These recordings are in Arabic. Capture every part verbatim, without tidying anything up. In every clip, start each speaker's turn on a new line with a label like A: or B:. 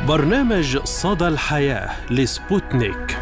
A: برنامج صدى الحياة لسبوتنيك.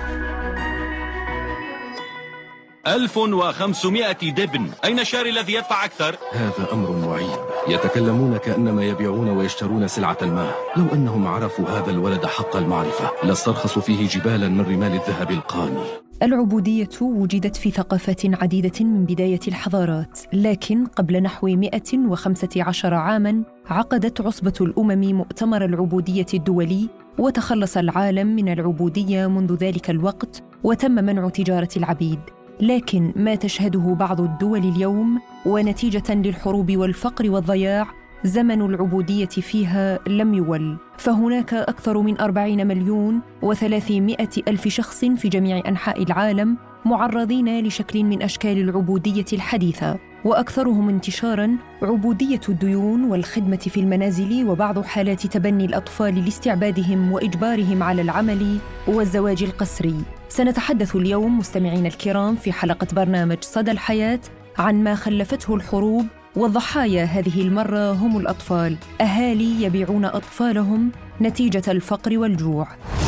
B: ألف وخمسمائة دبن. أين الشاري الذي يدفع أكثر؟
C: هذا أمر معيب. يتكلمون كأنما يبيعون ويشترون سلعة ما. لو أنهم عرفوا هذا الولد حق المعرفة لاسترخصوا فيه جبالا من رمال الذهب القاني.
D: العبودية وجدت في ثقافات عديدة من بداية الحضارات، لكن قبل نحو مئة وخمسة عشر عاماً عقدت عصبة الأمم مؤتمر العبودية الدولي، وتخلص العالم من العبودية منذ ذلك الوقت، وتم منع تجارة العبيد. لكن ما تشهده بعض الدول اليوم ونتيجة للحروب والفقر والضياع، زمن العبودية فيها لم يول، فهناك أكثر من أربعين مليون وثلاثمائة ألف شخص في جميع أنحاء العالم معرضين لشكل من أشكال العبودية الحديثة، وأكثرهم انتشاراً عبودية الديون والخدمة في المنازل، وبعض حالات تبني الأطفال لاستعبادهم وإجبارهم على العمل والزواج القسري. سنتحدث اليوم مستمعين الكرام في حلقة برنامج صدى الحياة عن ما خلفته الحروب، والضحايا هذه المرة هم الأطفال، أهالي يبيعون أطفالهم نتيجة الفقر والجوع.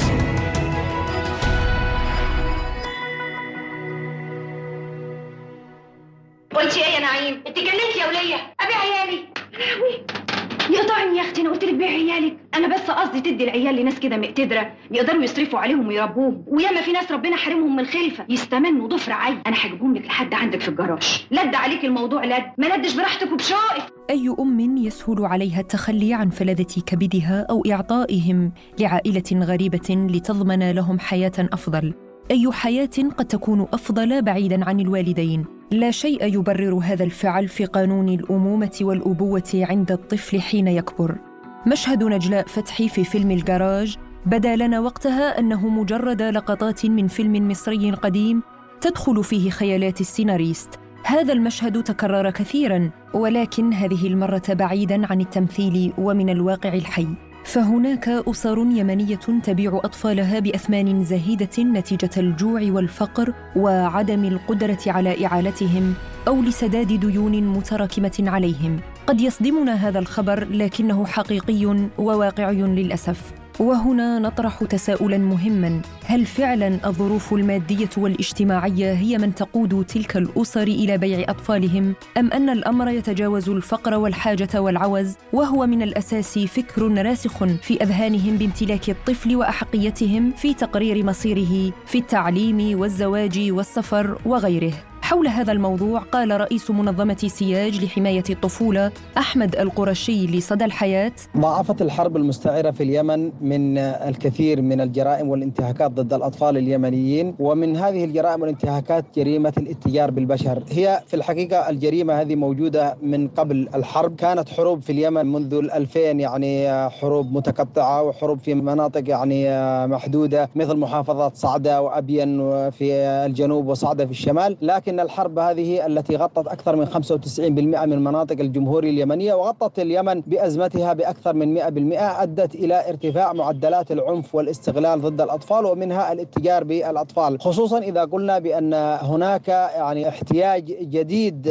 E: قلت ايه يا نعيم؟ انت جننت يا وليه؟ ابيع عيالي؟ لهوي يقطعني يا اختي، انا قلت لك بيع عيالك. انا بس قصدي تدي العيال لناس كده مقتدره يقدروا يصرفوا عليهم ويربوهم، وياما في ناس ربنا حرمهم من الخلفه يستمنوا ضفر عين. انا هجيبهم لك لحد عندك في الجراج. لد عليك الموضوع لد، ما ندش براحتك وبشوقك.
D: أي أم يسهل عليها التخلي عن فلذة كبدها أو إعطائهم لعائلة غريبة لتضمن لهم حياة أفضل؟ أي حياة قد تكون أفضل بعيداً عن الوالدين؟ لا شيء يبرر هذا الفعل في قانون الأمومة والأبوة عند الطفل حين يكبر. مشهد نجلاء فتحي في فيلم الجراج بدا لنا وقتها أنه مجرد لقطات من فيلم مصري قديم تدخل فيه خيالات السيناريست. هذا المشهد تكرر كثيراً، ولكن هذه المرة بعيداً عن التمثيل ومن الواقع الحي. فهناك أسر يمنية تبيع أطفالها بأثمان زهيدة نتيجة الجوع والفقر وعدم القدرة على إعالتهم أو لسداد ديون متراكمة عليهم. قد يصدمنا هذا الخبر، لكنه حقيقي وواقعي للأسف. وهنا نطرح تساؤلاً مهماً: هل فعلاً الظروف المادية والاجتماعية هي من تقود تلك الأسر إلى بيع أطفالهم، أم أن الأمر يتجاوز الفقر والحاجة والعوز، وهو من الأساس فكر راسخ في أذهانهم بامتلاك الطفل وأحقيتهم في تقرير مصيره في التعليم والزواج والسفر وغيره؟ حول هذا الموضوع قال رئيس منظمة سياج لحماية الطفولة أحمد القرشي لصدى الحياة:
F: ضاعفت الحرب المستعرة في اليمن من الكثير من الجرائم والانتهاكات ضد الأطفال اليمنيين، ومن هذه الجرائم والانتهاكات جريمة الاتجار بالبشر. هي في الحقيقة الجريمة هذه موجودة من قبل الحرب. كانت حروب في اليمن منذ الألفين، يعني حروب متقطعة وحروب في مناطق يعني محدودة مثل محافظات صعدة وأبين في الجنوب وصعدة في الشمال، لكن الحرب هذه التي غطت أكثر من خمسة وتسعين بالمئة من مناطق الجمهورية اليمنية وغطت اليمن بأزمتها بأكثر من مئة بالمئة، أدت إلى ارتفاع معدلات العنف والاستغلال ضد الأطفال، ومنها الاتجار بالأطفال، خصوصا إذا قلنا بأن هناك يعني احتياج جديد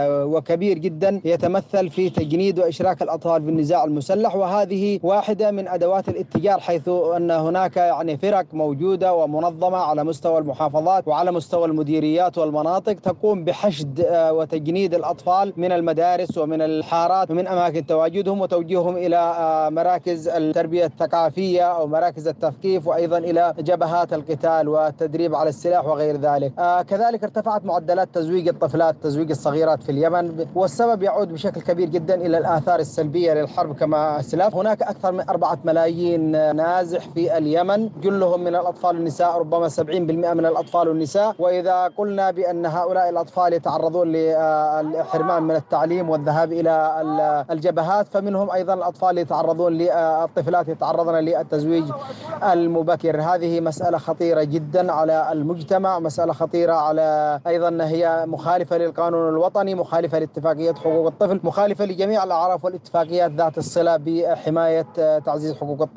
F: وكبير جدا يتمثل في تجنيد وإشراك الأطفال في النزاع المسلح، وهذه واحدة من أدوات الاتجار، حيث أن هناك يعني فرق موجودة ومنظمة على مستوى المحافظات وعلى مستوى المديريات والمناطق تقوم بحشد وتجنيد الأطفال من المدارس ومن الحارات ومن أماكن تواجدهم وتوجيههم إلى مراكز التربية الثقافية أو مراكز التثقيف، وأيضا إلى جبهات القتال والتدريب على السلاح وغير ذلك. كذلك ارتفعت معدلات تزويج الطفلات، تزويج الصغيرات في اليمن، والسبب يعود بشكل كبير جدا إلى الآثار السلبية للحرب كما أسلف. هناك أكثر من أربعة ملايين نازح في اليمن، جلهم من الأطفال والنساء، ربما سبعين بالمئة من الأطفال والنساء. وإذا قلنا بأن هؤلاء الأطفال يتعرضون للحرمان من التعليم والذهاب إلى الجبهات، فمنهم أيضا الأطفال يتعرضون للطفلات يتعرضن للتزويج المبكر. هذه مسألة خطيرة جدا على المجتمع، مسألة خطيرة على أيضا هي مخالفة للقانون الوطني، مخالفة لاتفاقية حقوق الطفل، مخالفة لجميع الأعراف والاتفاقيات ذات الصلة بحماية تعزيز حقوق الطفل.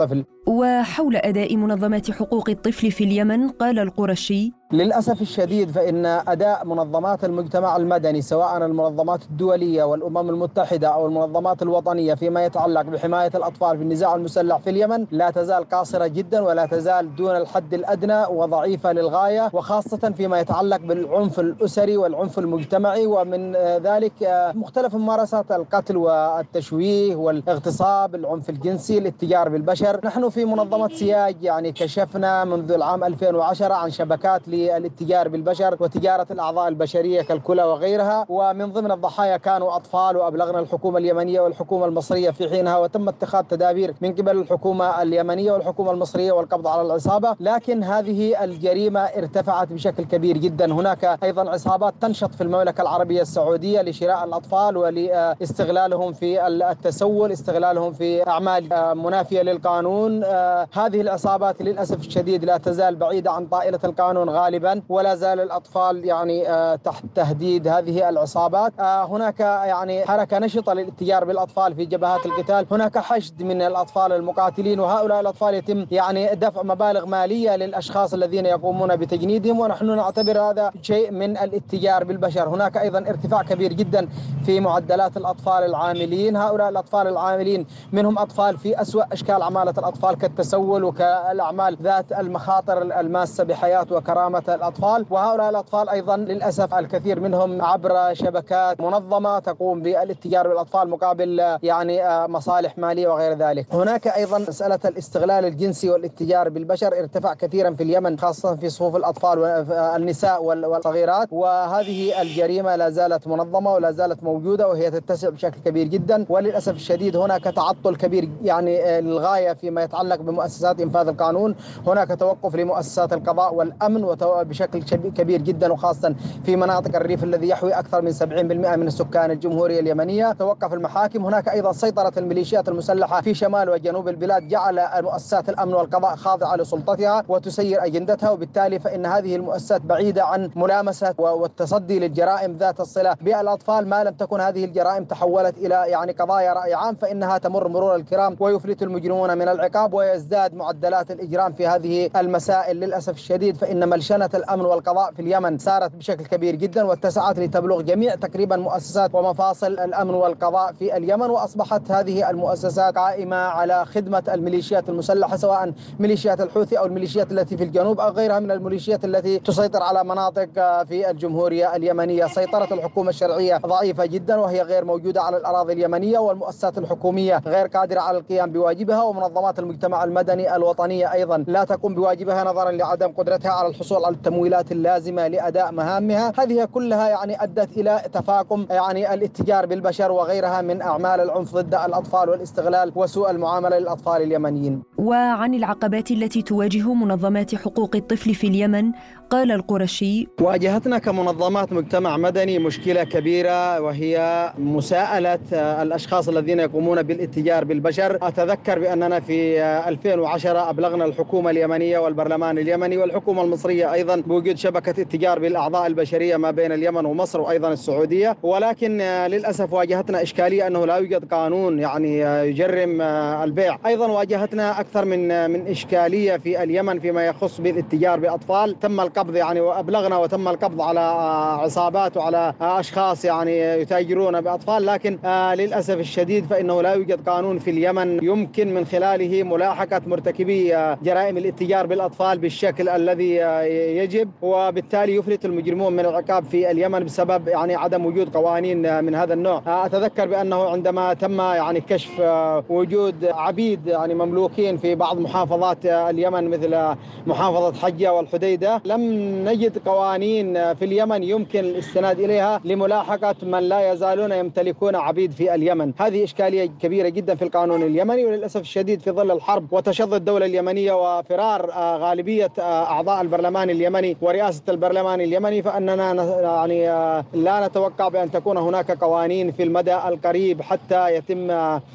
D: وحول أداء منظمات حقوق الطفل في اليمن قال القرشي:
F: للأسف الشديد فإن أداء منظمات المجتمع المدني سواء المنظمات الدولية والأمم المتحدة أو المنظمات الوطنية فيما يتعلق بحماية الأطفال في النزاع المسلح في اليمن لا تزال قاصرة جدا ولا تزال دون الحد الأدنى وضعيفة للغاية، وخاصة فيما يتعلق بالعنف الأسري والعنف المجتمعي، ومن ذلك مختلف ممارسات القتل والتشويه والاغتصاب، العنف الجنسي، الاتجار بالبشر. نحن في منظمة سياج يعني كشفنا منذ العام ألفين وعشرة عن شبكات الاتجار بالبشر وتجارة الأعضاء البشرية كالكلى وغيرها، ومن ضمن الضحايا كانوا أطفال، وأبلغنا الحكومة اليمنية والحكومة المصرية في حينها، وتم اتخاذ تدابير من قبل الحكومة اليمنية والحكومة المصرية والقبض على العصابة، لكن هذه الجريمة ارتفعت بشكل كبير جدا. هناك أيضا عصابات تنشط في المملكة العربية السعودية لشراء الأطفال ولاستغلالهم في التسول، استغلالهم في أعمال منافية للقانون. هذه العصابات للأسف الشديد لا تزال بعيدة عن طائلة القانون غالبا، ولا زال الأطفال يعني تحت تهديد هذه العصابات. هناك يعني حركة نشطة للاتجار بالأطفال في جبهات القتال، هناك حشد من الأطفال المقاتلين، وهؤلاء الأطفال يتم يعني دفع مبالغ مالية للأشخاص الذين يقومون بتجنيدهم، ونحن نعتبر هذا شيء من الاتجار بالبشر. هناك أيضا ارتفاع كبير جدا في معدلات الأطفال العاملين، هؤلاء الأطفال العاملين منهم أطفال في أسوأ أشكال عمالة الأطفال كالتسول وكالأعمال ذات المخاطر الماسة بحياة وكرامة الأطفال. وهؤلاء الأطفال أيضا للأسف الكثير منهم عبر شبكات منظمة تقوم بالاتجار بالأطفال مقابل يعني مصالح مالية وغير ذلك. هناك أيضا مسألة الاستغلال الجنسي والاتجار بالبشر ارتفع كثيرا في اليمن، خاصة في صفوف الأطفال والنساء والصغيرات، وهذه الجريمة لا زالت منظمة ولا زالت موجودة وهي تتسع بشكل كبير جدا. وللأسف الشديد هناك تعطل كبير يعني للغاية فيما يتعلق بمؤسسات إنفاذ القانون، هناك توقف لمؤسسات القضاء والأمن بشكل كبير جدا، وخاصة في مناطق الريف الذي يحوي أكثر من سبعين بالمئة من السكان الجمهورية اليمنية. توقف المحاكم. هناك أيضا سيطرة الميليشيات المسلحة في شمال وجنوب البلاد جعل مؤسسات الأمن والقضاء خاضعة لسلطتها وتسير أجندتها، وبالتالي فإن هذه المؤسسات بعيدة عن ملامسة والتصدي للجرائم ذات الصلة بالأطفال. ما لم تكن هذه الجرائم تحولت إلى يعني قضايا رأي عام فإنها تمر مرور الكرام ويفلت المجرمون من العقاب، ويزداد معدلات الإجرام في هذه المسائل. للأسف الشديد فإن ملشنة الأمن والقضاء في اليمن سارت بشكل كبير جدا واتسعت لتبلغ جميع تقريبا مؤسسات ومفاصل الأمن والقضاء في اليمن، وأصبحت هذه المؤسسات قائمة على خدمة الميليشيات المسلحة سواء ميليشيات الحوثي أو الميليشيات التي في الجنوب أو غيرها من الميليشيات التي تسيطر على مناطق في الجمهورية اليمنية. سيطرة الحكومة الشرعية ضعيفة جدا وهي غير موجودة على الأراضي اليمنية، والمؤسسات الحكومية غير قادرة على القيام بواجبها، ومنظمات المجتمع المدني الوطنية أيضا لا تقوم بواجبها نظرا لعدم قدرتها على الحصول على التمويلات اللازمة لأداء مهامها. هذه كلها يعني أدت إلى تفاقم يعني الاتجار بالبشر وغيرها من أعمال العنف ضد الأطفال والاستغلال وسوء المعاملة للأطفال اليمنيين.
D: وعن العقبات التي تواجه منظمات حقوق الطفل في اليمن قال القرشي:
F: واجهتنا كمنظمات مجتمع مدني مشكلة كبيرة، وهي مساءلة الأشخاص الذين يقومون بالاتجار بالبشر. أتذكر بأننا في ألفين وعشرة أبلغنا الحكومة اليمنية والبرلمان اليمني والحكومة المصرية أيضا بوجود شبكة اتجار بالأعضاء البشرية ما بين اليمن ومصر وأيضا السعودية، ولكن للأسف واجهتنا إشكالية أنه لا يوجد قانون يعني يجرم البيع. أيضا واجهتنا أكثر من من إشكالية في اليمن فيما يخص بالاتجار بأطفال. تم القبض يعني وأبلغنا وتم القبض على عصابات وعلى أشخاص يعني يتاجرون بأطفال، لكن للأسف الشديد فإنه لا يوجد قانون في اليمن يمكن من خلاله ملاحقة مرتكبي جرائم الاتجار بالأطفال بالشكل الذي يجب، وبالتالي يفلت المجرمون من العقاب في اليمن بسبب يعني عدم وجود قوانين من هذا النوع. أتذكر بأنه عندما تم يعني كشف وجود عبيد يعني مملوكين في بعض محافظات اليمن مثل محافظة حجة والحديدة، لم نجد قوانين في اليمن يمكن الاستناد إليها لملاحقة من لا يزالون يمتلكون عبيد في اليمن. هذه إشكالية كبيرة جدا في القانون اليمني، وللأسف الشديد في ظل الحرب وتشظي الدولة اليمنية وفرار غالبية أعضاء البرلمان اليمني ورئاسة البرلمان اليمني، فأننا يعني لا نتوقع بأن تكون هناك قوانين في المدى القريب حتى يتم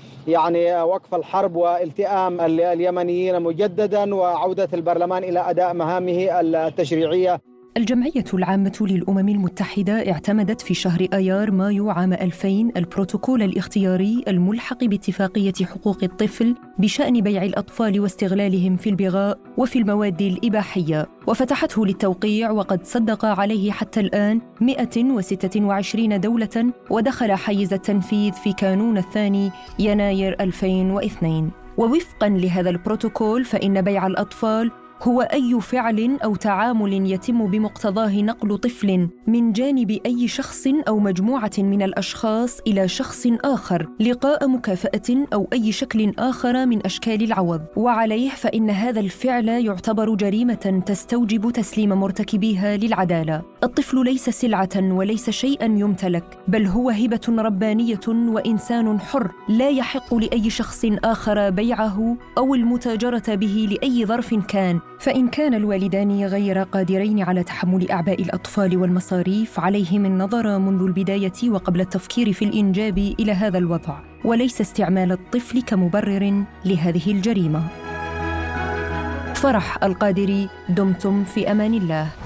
F: يعني وقف الحرب والتئام اليمنيين مجددا وعودة البرلمان إلى أداء مهامه التشريعية.
D: الجمعية العامة للأمم المتحدة اعتمدت في شهر آيار مايو عام ألفين البروتوكول الاختياري الملحق باتفاقية حقوق الطفل بشأن بيع الأطفال واستغلالهم في البغاء وفي المواد الإباحية، وفتحته للتوقيع، وقد صدق عليه حتى الآن مئة وستة وعشرين دولة، ودخل حيز التنفيذ في كانون الثاني يناير ألفين واثنين. ووفقاً لهذا البروتوكول فإن بيع الأطفال هو أي فعل أو تعامل يتم بمقتضاه نقل طفل من جانب أي شخص أو مجموعة من الأشخاص إلى شخص آخر لقاء مكافأة أو أي شكل آخر من أشكال العوض، وعليه فإن هذا الفعل يعتبر جريمة تستوجب تسليم مرتكبيها للعدالة. الطفل ليس سلعة وليس شيئاً يمتلك، بل هو هبة ربانية وإنسان حر لا يحق لأي شخص آخر بيعه أو المتاجرة به لأي ظرف كان. فإن كان الوالدان غير قادرين على تحمل أعباء الأطفال والمصاريف، عليهم النظر منذ البداية وقبل التفكير في الإنجاب إلى هذا الوضع، وليس استعمال الطفل كمبرر لهذه الجريمة. فرح القادري، دمتم في أمان الله.